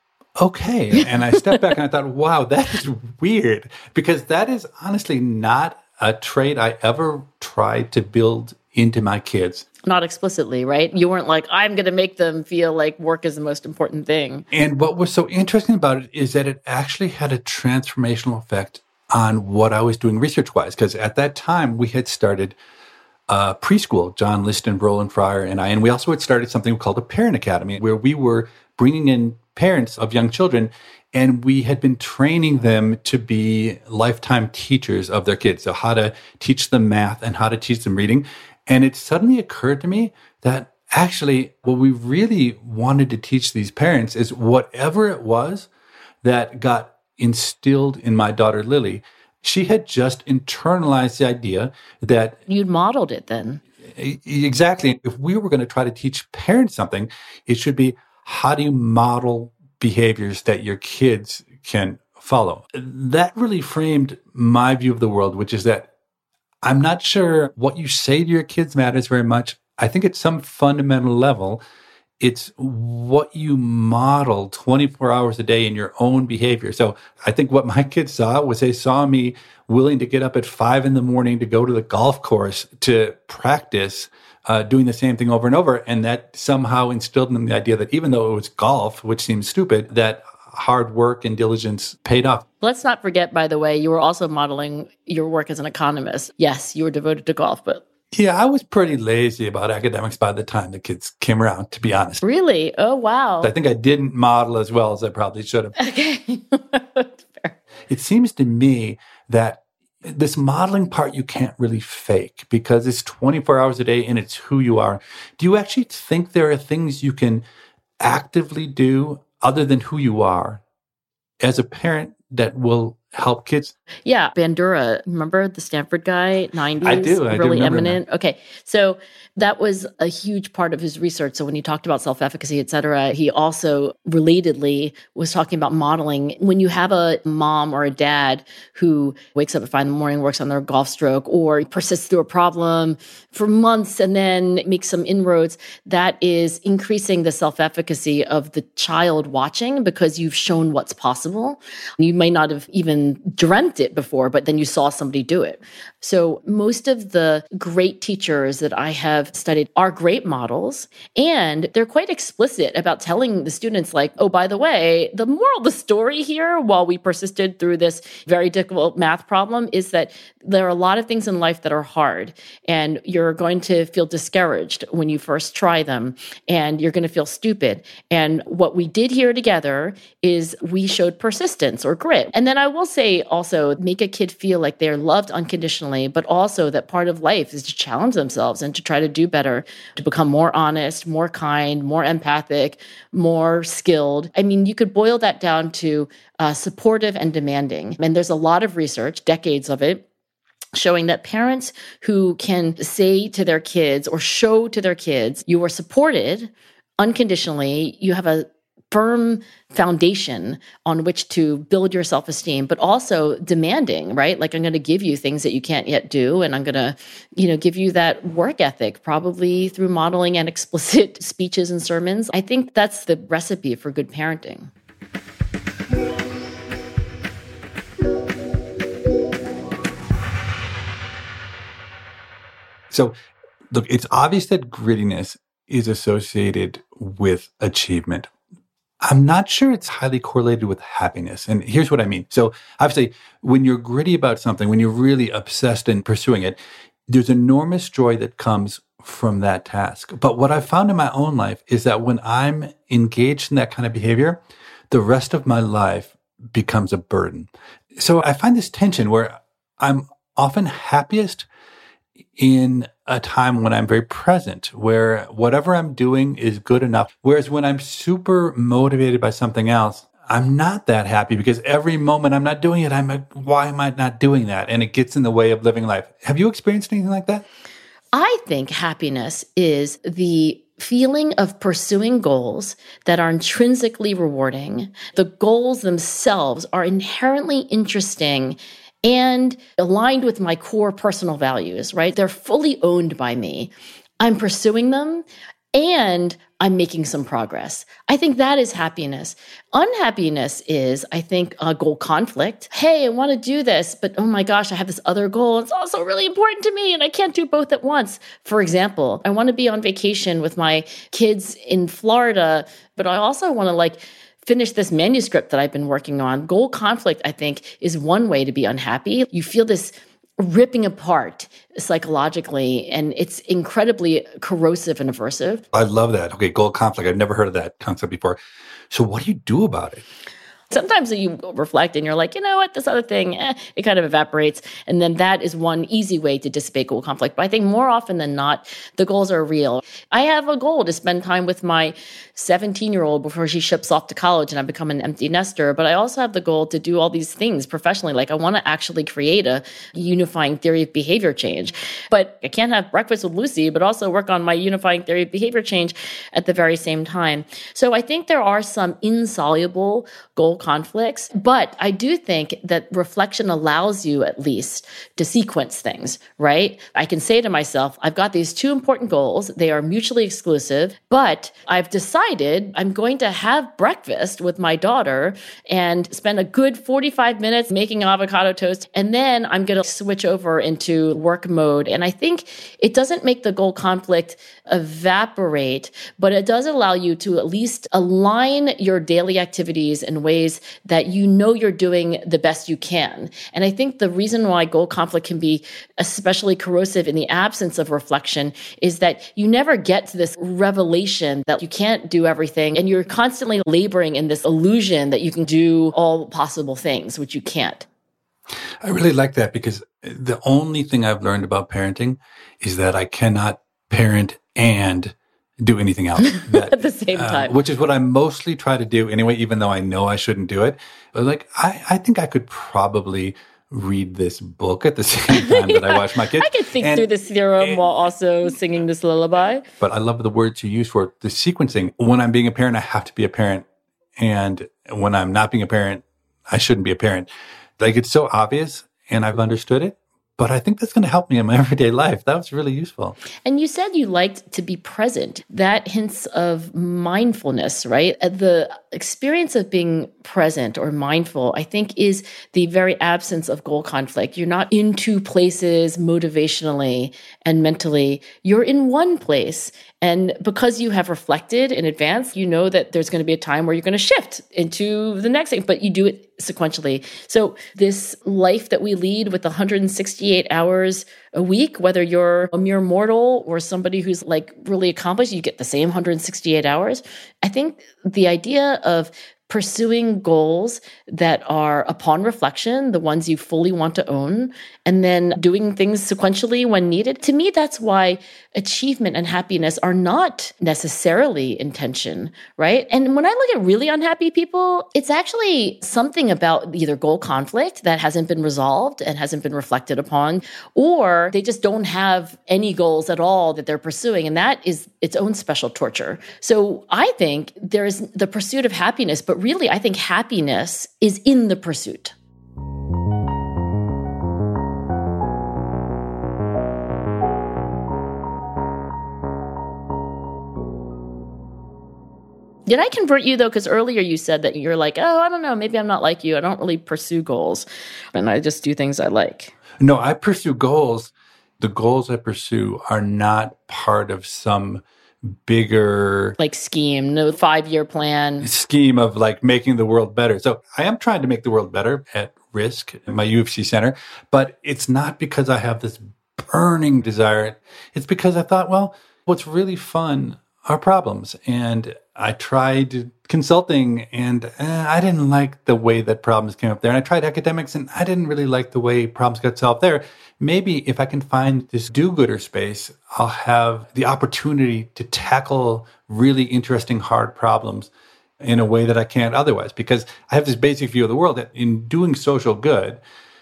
okay. And I stepped back and I thought, wow, that is weird, because that is honestly not a trait I ever tried to build into my kids. Not explicitly, right? You weren't like, I'm going to make them feel like work is the most important thing. And what was so interesting about it is that it actually had a transformational effect on what I was doing research-wise. Because at that time, we had started uh, preschool, John Liston, Roland Fryer, and I. And we also had started something called a Parent Academy, where we were bringing in parents of young children, and we had been training them to be lifetime teachers of their kids. So how to teach them math and how to teach them reading. And it suddenly occurred to me that actually what we really wanted to teach these parents is whatever it was that got instilled in my daughter, Lily, she had just internalized the idea that... You'd modeled it then. Exactly. If we were going to try to teach parents something, it should be, how do you model behaviors that your kids can follow? That really framed my view of the world, which is that I'm not sure what you say to your kids matters very much. I think at some fundamental level, it's what you model twenty-four hours a day in your own behavior. So I think what my kids saw was they saw me willing to get up at five in the morning to go to the golf course to practice uh, doing the same thing over and over. And that somehow instilled in them the idea that even though it was golf, which seems stupid, that hard work and diligence paid off. Let's not forget, by the way, you were also modeling your work as an economist. Yes, you were devoted to golf, but... Yeah, I was pretty lazy about academics by the time the kids came around, to be honest. Really? Oh, wow. I think I didn't model as well as I probably should have. Okay. Fair. It seems to me that this modeling part you can't really fake because it's twenty-four hours a day and it's who you are. Do you actually think there are things you can actively do other than who you are as a parent that will help kids? Yeah. Bandura, remember the Stanford guy, nineties? I do. I really do eminent. That. Okay. So that was a huge part of his research. So when he talked about self-efficacy, et cetera, he also relatedly was talking about modeling. When you have a mom or a dad who wakes up at five in the morning, works on their golf stroke, or persists through a problem for months and then makes some inroads, that is increasing the self-efficacy of the child watching because you've shown what's possible. You may not have even dreamt it before, but then you saw somebody do it. So most of the great teachers that I have studied are great models, and they're quite explicit about telling the students, like, oh, by the way, the moral of the story here, while we persisted through this very difficult math problem, is that there are a lot of things in life that are hard, and you're going to feel discouraged when you first try them, and you're going to feel stupid. And what we did here together is we showed persistence or grit. And then I will say also, make a kid feel like they're loved unconditionally, but also that part of life is to challenge themselves and to try to do better, to become more honest, more kind, more empathic, more skilled. I mean, you could boil that down to uh, supportive and demanding. And there's a lot of research, decades of it, showing that parents who can say to their kids or show to their kids, you are supported unconditionally, you have a firm foundation on which to build your self-esteem, but also demanding, right? Like, I'm going to give you things that you can't yet do. And I'm going to, you know, give you that work ethic, probably through modeling and explicit speeches and sermons. I think that's the recipe for good parenting. So, look, it's obvious that grittiness is associated with achievement. I'm not sure it's highly correlated with happiness. And here's what I mean. So obviously, when you're gritty about something, when you're really obsessed in pursuing it, there's enormous joy that comes from that task. But what I've found in my own life is that when I'm engaged in that kind of behavior, the rest of my life becomes a burden. So I find this tension where I'm often happiest in a time when I'm very present, where whatever I'm doing is good enough. Whereas when I'm super motivated by something else, I'm not that happy because every moment I'm not doing it, I'm like, why am I not doing that? And it gets in the way of living life. Have you experienced anything like that? I think happiness is the feeling of pursuing goals that are intrinsically rewarding. The goals themselves are inherently interesting and aligned with my core personal values, right? They're fully owned by me. I'm pursuing them and I'm making some progress. I think that is happiness. Unhappiness is, I think, a goal conflict. Hey, I want to do this, but oh my gosh, I have this other goal. It's also really important to me and I can't do both at once. For example, I want to be on vacation with my kids in Florida, but I also want to like finish this manuscript that I've been working on. Goal conflict, I think, is one way to be unhappy. You feel this ripping apart psychologically, and it's incredibly corrosive and aversive. I love that. Okay, goal conflict. I've never heard of that concept before. So what do you do about it? Sometimes you reflect and you're like, you know what, this other thing, eh, it kind of evaporates. And then that is one easy way to dissipate goal conflict. But I think more often than not, the goals are real. I have a goal to spend time with my seventeen-year-old before she ships off to college and I become an empty nester. But I also have the goal to do all these things professionally. Like I want to actually create a unifying theory of behavior change. But I can't have breakfast with Lucy, but also work on my unifying theory of behavior change at the very same time. So I think there are some insoluble goal conflicts. But I do think that reflection allows you at least to sequence things, right? I can say to myself, I've got these two important goals. They are mutually exclusive, but I've decided I'm going to have breakfast with my daughter and spend a good forty-five minutes making avocado toast. And then I'm going to switch over into work mode. And I think it doesn't make the goal conflict evaporate, but it does allow you to at least align your daily activities in ways that you know you're doing the best you can. And I think the reason why goal conflict can be especially corrosive in the absence of reflection is that you never get to this revelation that you can't do everything, and you're constantly laboring in this illusion that you can do all possible things, which you can't. I really like that, because the only thing I've learned about parenting is that I cannot parent and do anything else that, at the same time, uh, which is what I mostly try to do anyway, even though I know I shouldn't do it. But like, I, I think I could probably read this book at the same time yeah. that I watch my kids. I could think and, through this theorem and, while also singing this lullaby. But I love the words you use for it, the sequencing. When I'm being a parent, I have to be a parent. And when I'm not being a parent, I shouldn't be a parent. Like, it's so obvious, and I've understood it. But I think that's going to help me in my everyday life. That was really useful. And you said you liked to be present. That hints of mindfulness, right? The experience of being present or mindful, I think, is the very absence of goal conflict. You're not in two places motivationally and mentally. You're in one place. And because you have reflected in advance, you know that there's going to be a time where you're going to shift into the next thing, but you do it sequentially. So this life that we lead with one hundred sixty-eight hours a week, whether you're a mere mortal or somebody who's like really accomplished, you get the same one hundred sixty-eight hours. I think the idea of pursuing goals that are upon reflection, the ones you fully want to own, and then doing things sequentially when needed. To me, that's why achievement and happiness are not necessarily in tension, right? And when I look at really unhappy people, it's actually something about either goal conflict that hasn't been resolved and hasn't been reflected upon, or they just don't have any goals at all that they're pursuing. And that is its own special torture. So I think there's the pursuit of happiness, but really, I think happiness is in the pursuit. Did I convert you, though? Because earlier you said that you're like, oh, I don't know, maybe I'm not like you. I don't really pursue goals, and I just do things I like. No, I pursue goals. The goals I pursue are not part of some bigger like scheme, no five-year plan scheme of like making the world better. So I am trying to make the world better at risk in my U F C center, but it's not because I have this burning desire. It's because I thought, well, what's really fun are problems. And I tried consulting and eh, I didn't like the way that problems came up there. And I tried academics and I didn't really like the way problems got solved there. Maybe if I can find this do-gooder space, I'll have the opportunity to tackle really interesting, hard problems in a way that I can't otherwise. Because I have this basic view of the world that in doing social good,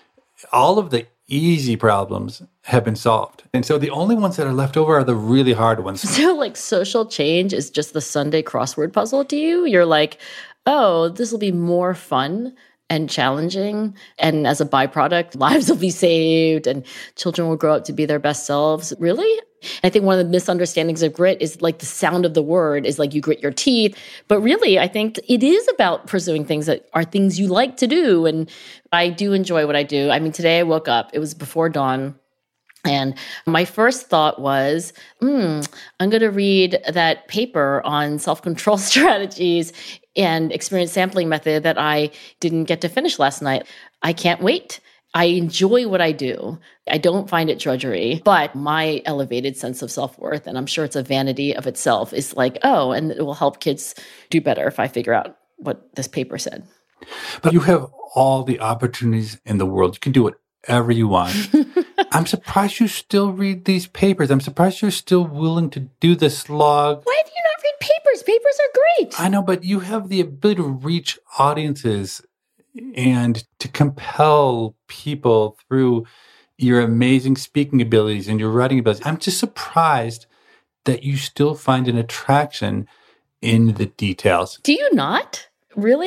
all of the easy problems have been solved. And so the only ones that are left over are the really hard ones. So like social change is just the Sunday crossword puzzle to you? You're like, oh, this will be more fun and challenging. And as a byproduct, lives will be saved and children will grow up to be their best selves. Really? I think one of the misunderstandings of grit is like the sound of the word is like you grit your teeth. But really, I think it is about pursuing things that are things you like to do. And I do enjoy what I do. I mean, today I woke up, it was before dawn. And my first thought was, hmm, I'm going to read that paper on self-control strategies and experience sampling method that I didn't get to finish last night. I can't wait. I enjoy what I do. I don't find it drudgery, but my elevated sense of self-worth, and I'm sure it's a vanity of itself, is like, oh, and it will help kids do better if I figure out what this paper said. But you have all the opportunities in the world. You can do whatever you want. I'm surprised you still read these papers. I'm surprised you're still willing to do the slog. Why do you not read papers? Papers are great. I know, but you have the ability to reach audiences and to compel people through your amazing speaking abilities and your writing abilities. I'm just surprised that you still find an attraction in the details. Do you not? Really?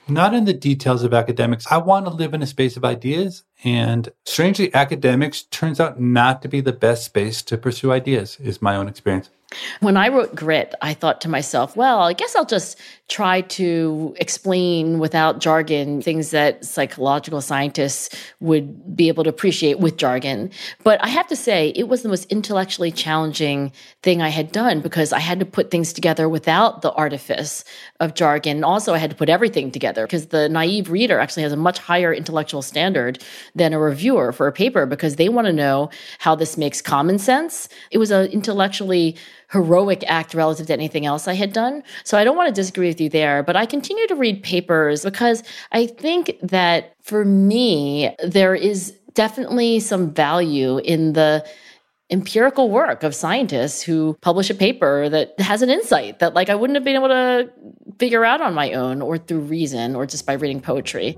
not in the details of academics. I want to live in a space of ideas. And strangely, academics turns out not to be the best space to pursue ideas, is my own experience. When I wrote Grit, I thought to myself, well, I guess I'll just try to explain without jargon things that psychological scientists would be able to appreciate with jargon. But I have to say, it was the most intellectually challenging thing I had done because I had to put things together without the artifice of jargon. Also, I had to put everything together because the naive reader actually has a much higher intellectual standard than a reviewer for a paper because they want to know how this makes common sense. It was an intellectually heroic act relative to anything else I had done. So I don't want to disagree with you there, but I continue to read papers because I think that for me, there is definitely some value in the empirical work of scientists who publish a paper that has an insight that like I wouldn't have been able to figure out on my own or through reason or just by reading poetry.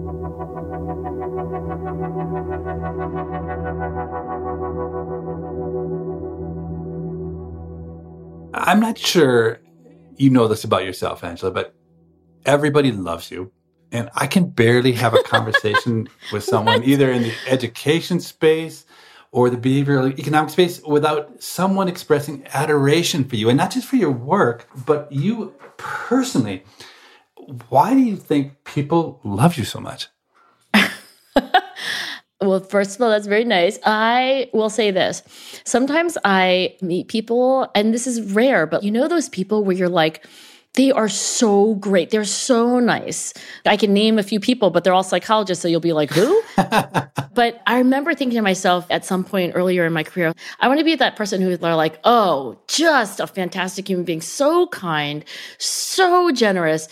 I'm not sure you know this about yourself, Angela, but everybody loves you. And I can barely have a conversation with someone either in the education space or the behavioral economic space without someone expressing adoration for you. And not just for your work, but you personally. Why do you think people love you so much? Well, first of all, that's very nice. I will say this. Sometimes I meet people, and this is rare, but you know those people where you're like, they are so great. They're so nice. I can name a few people, but they're all psychologists, so you'll be like, who? But I remember thinking to myself at some point earlier in my career, I want to be that person who are like, oh, just a fantastic human being, so kind, so generous,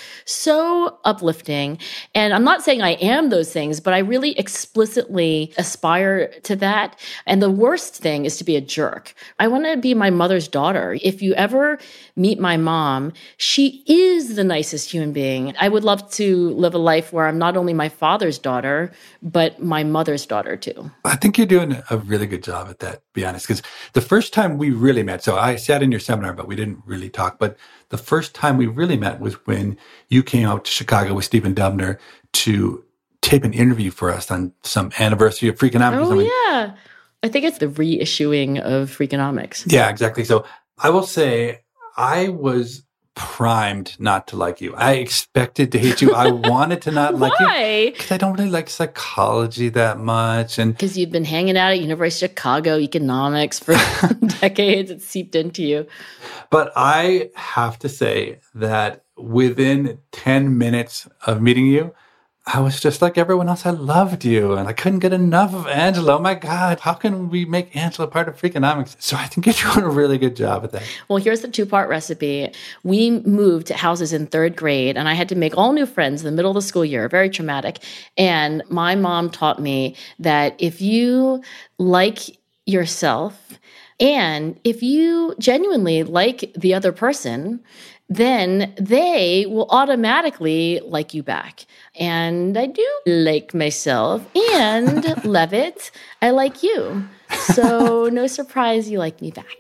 so uplifting. And I'm not saying I am those things, but I really explicitly aspire to that. And the worst thing is to be a jerk. I want to be my mother's daughter. If you ever meet my mom, she is the nicest human being. I would love to live a life where I'm not only my father's daughter, but my mother's daughter too. I think you're doing a really good job at that, to be honest, because the first time we really met, so I sat in your seminar, but we didn't really talk, but the first time we really met was when you came out to Chicago with Stephen Dubner to tape an interview for us on some anniversary of Freakonomics. Oh, yeah. I think it's the reissuing of Freakonomics. Yeah, exactly. So I will say I was primed not to like you. I expected to hate you. I wanted to not like you. Why? Because I don't really like psychology that much. And because you've been hanging out at University of Chicago economics for decades. It seeped into you. But I have to say that within ten minutes of meeting you, I was just like everyone else. I loved you, and I couldn't get enough of Angela. Oh my God, how can we make Angela part of Freakonomics? So I think you're doing a really good job at that. Well, here's the two-part recipe. We moved to houses in third grade, and I had to make all new friends in the middle of the school year. Very traumatic. And my mom taught me that if you like yourself, and if you genuinely like the other person, then they will automatically like you back. And I do like myself. And, Levitt, I like you. So no surprise you like me back.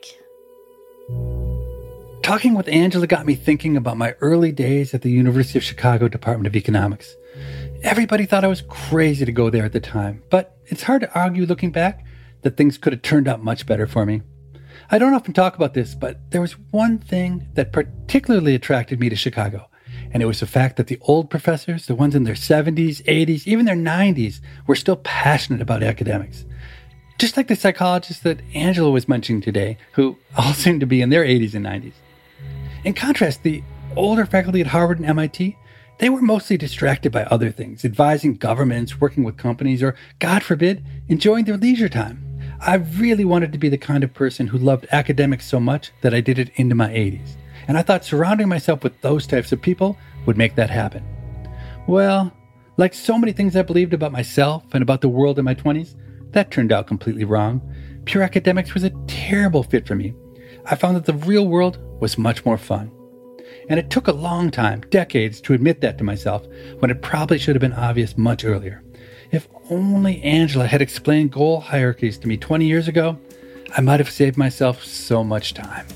Talking with Angela got me thinking about my early days at the University of Chicago Department of Economics. Everybody thought I was crazy to go there at the time, but it's hard to argue looking back that things could have turned out much better for me. I don't often talk about this, but there was one thing that particularly attracted me to Chicago, and it was the fact that the old professors, the ones in their seventies, eighties, even their nineties, were still passionate about academics. Just like the psychologists that Angela was mentioning today, who all seem to be in their eighties and nineties. In contrast, the older faculty at Harvard and M I T, they were mostly distracted by other things, advising governments, working with companies, or, God forbid, enjoying their leisure time. I really wanted to be the kind of person who loved academics so much that I did it into my eighties. And I thought surrounding myself with those types of people would make that happen. Well, like so many things I believed about myself and about the world in my twenties, that turned out completely wrong. Pure academics was a terrible fit for me. I found that the real world was much more fun. And it took a long time, decades, to admit that to myself, when it probably should have been obvious much earlier. If only Angela had explained goal hierarchies to me twenty years ago, I might have saved myself so much time.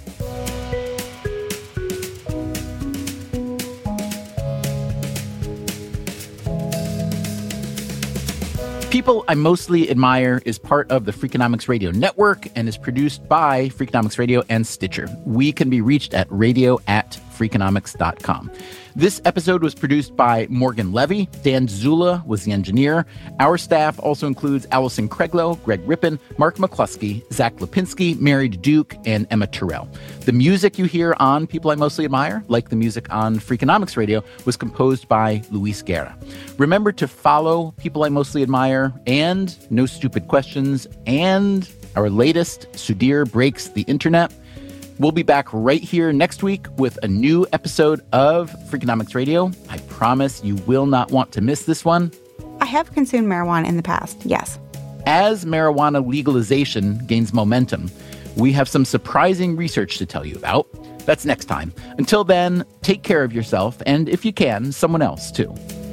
People I Mostly Admire is part of the Freakonomics Radio Network and is produced by Freakonomics Radio and Stitcher. We can be reached at radio at freakonomics dot com. This episode was produced by Morgan Levy. Dan Zula was the engineer. Our staff also includes Allison Craiglow, Greg Rippin, Mark McCluskey, Zach Lipinski, Mary Duke, and Emma Terrell. The music you hear on People I Mostly Admire, like the music on Freakonomics Radio, was composed by Luis Guerra. Remember to follow People I Mostly Admire and No Stupid Questions and our latest, Sudhir Breaks the Internet. We'll be back right here next week with a new episode of Freakonomics Radio. I promise you will not want to miss this one. I have consumed marijuana in the past, yes. As marijuana legalization gains momentum, we have some surprising research to tell you about. That's next time. Until then, take care of yourself, and if you can, someone else too.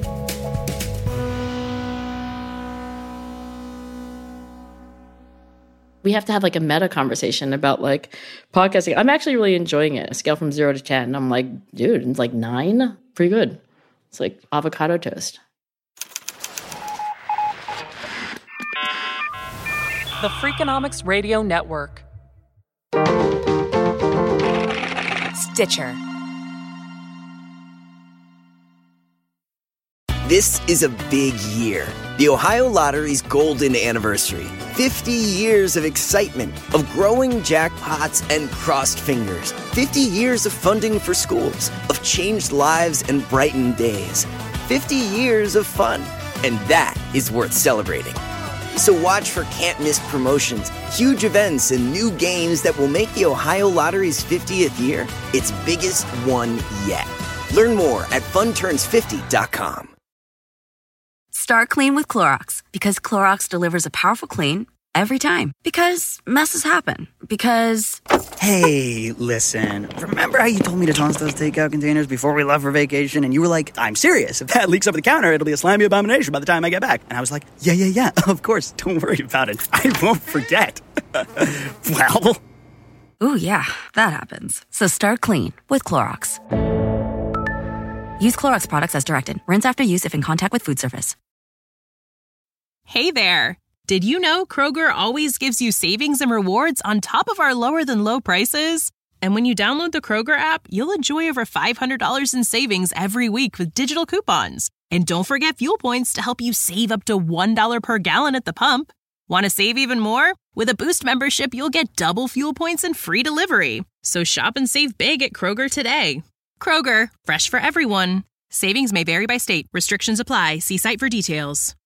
We have to have like a meta conversation about like podcasting. I'm actually really enjoying it. A scale from zero to ten. I'm like, dude, it's like nine. Pretty good. It's like avocado toast. The Freakonomics Radio Network. Stitcher. This is a big year. The Ohio Lottery's golden anniversary. fifty years of excitement, of growing jackpots and crossed fingers. fifty years of funding for schools, of changed lives and brightened days. fifty years of fun, and that is worth celebrating. So watch for can't-miss promotions, huge events, and new games that will make the Ohio Lottery's fiftieth year its biggest one yet. Learn more at fun turns fifty dot com. Start clean with Clorox, because Clorox delivers a powerful clean every time. Because messes happen. Because... Hey, listen. Remember how you told me to toss those takeout containers before we left for vacation? And you were like, I'm serious. If that leaks over the counter, it'll be a slimy abomination by the time I get back. And I was like, yeah, yeah, yeah, of course. Don't worry about it. I won't forget. Well... Ooh, yeah, that happens. So start clean with Clorox. Use Clorox products as directed. Rinse after use if in contact with food surface. Hey there. Did you know Kroger always gives you savings and rewards on top of our lower-than-low prices? And when you download the Kroger app, you'll enjoy over five hundred dollars in savings every week with digital coupons. And don't forget fuel points to help you save up to one dollar per gallon at the pump. Want to save even more? With a Boost membership, you'll get double fuel points and free delivery. So shop and save big at Kroger today. Kroger, fresh for everyone. Savings may vary by state. Restrictions apply. See site for details.